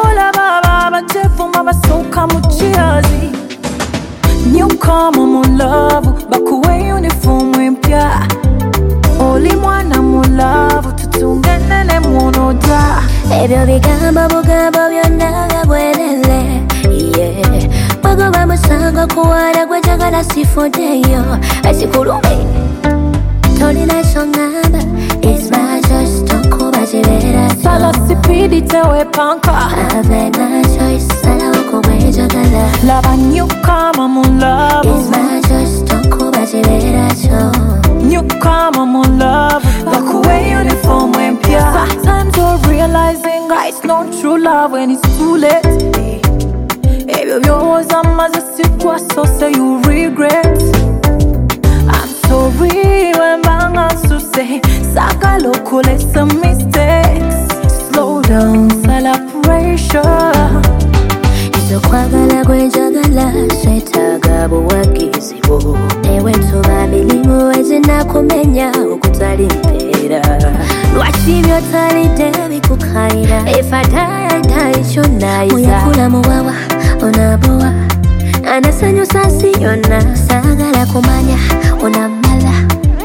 Ola baba bachefu mabasuka muchiazi. Newcomer mu love bakuwe uniform mpya. Oli mwana mu love tutungane ne munoda. Ebyo bigambo bugambo byonna bwerele. Yeah. Bagoba musango kuwala gwejagala sifodeyo. Asikulumi tolina kyongamba. It's my choice tokuba kibera. Sala sipidi tewe panka. Have my choice salawo kubwejagala. Lava newcomer mu love. It's my choice tokuba kibera kyo. Newcomer mu love bakuwe uniform mpya. Sometimes you're realizing it's not true love when it's too late. Ebyo byowoza maze sikwaso so you regret. I'm sorry when banga nsuse sakala okole some mistakes. Slow down celebration. Kwagala gwejagala swetaaga buwagizi bwo. Ewe ntuba milimu ezinakumenya okutali mpeera. Lwaki by'otalidde bikukaira. If I die, I die kyonnayiza. Muyakula muwawa onabowa anasanyusa si yonna. Saagala kumanya onamala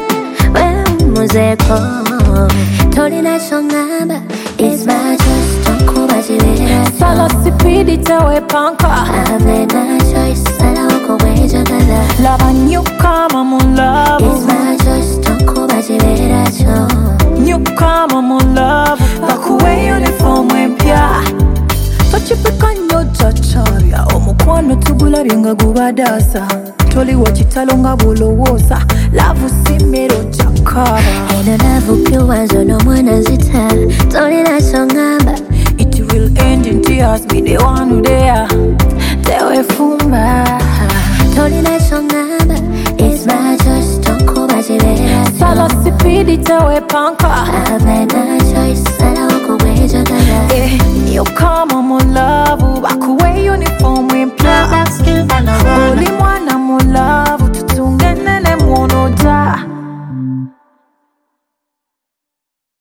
wemuzeeko. Tolina kyongamba. It's my choice tokuba kibera. Sala sipidi tewe panka. Have my choice salawo kubwejagala. Lava newcomer mu love. It's my choice tokuba kibera kyo. Newcomer mu love bakuwe uniform mpya. Tochipika nnyo chacharya omukwano tugulabye nga gubadasa. Toliwo kitalo nga bulowooza love simero chakaba. Eno love pure zono mwana zita. Tolina kyongamba. It will end in tears, be the one who there. Tewe fumba. Tolina kyongamba. It's my choice tokuba kibera. Sala sipidi tewe panka. Have my choice salawo kubwejagala. Newcomer mu love.